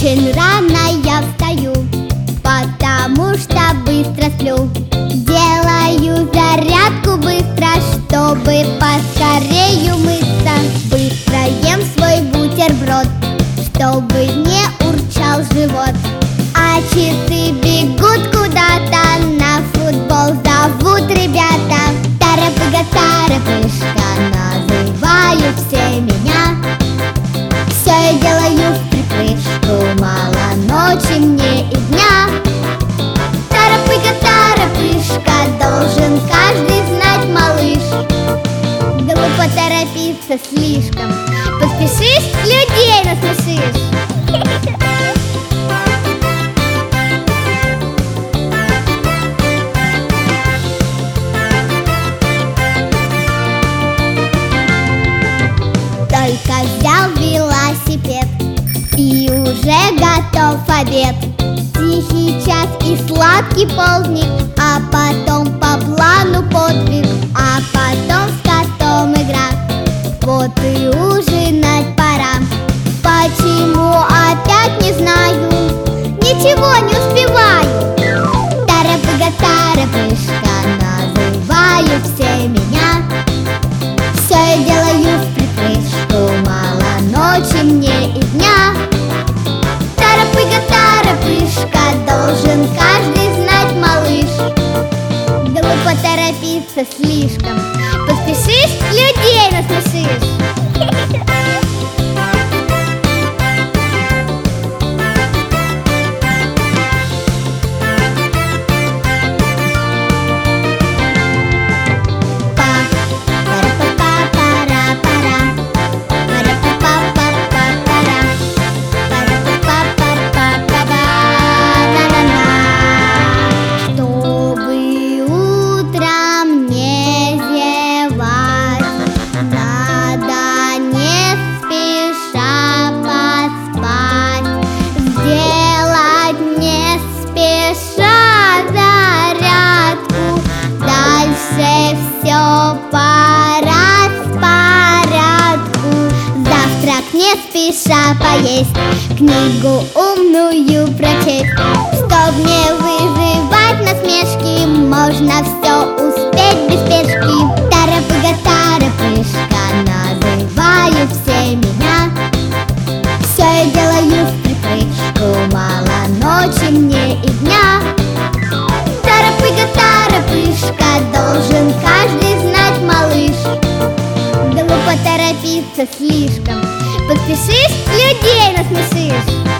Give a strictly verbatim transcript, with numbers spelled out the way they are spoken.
Очень рано я встаю, потому что быстро сплю. Делаю зарядку быстро, чтобы поскорее умыться. Быстро ем свой бутерброд, чтобы не урчал живот. А часы бегут куда-то, на футбол зовут ребята. Тарапыга-тарапышка, называют все меня. Все я делаю вприпрыжку, мало ночи мне и дня. Тарапыга-тарапышка, должен каждый знать, малыш. Глупо торопиться слишком, поспешишь, людей насмешишь. Только взял велосипед, и уже готов обед. Тихий час и сладкий полдник, а потом по плану подвиг, а потом с котом игра. Вот и ужинать пора. Почему опять не знаю, ничего не успеваю. Тарапыга-тарапышка, называют все меня. Все я делаю вприпрыжку, мало ночи мне и дня. Тарапыга-тарапышка, должен каждый знать, малыш. Глупо торопиться слишком, поспешишь, людей насмешишь. Все по распорядку. Завтрак не спеша поесть, книгу умную прочесть. Чтоб не вызывать насмешки, можно все успеть без спешки. Тарапыга-тарапышка, называют все меня. Все я делаю вприпрыжку, мало ночи мне и дня. Тарапыга-тарапышка, должен каждый знать, малыш. Глупо торопиться слишком, поспешишь, людей насмешишь.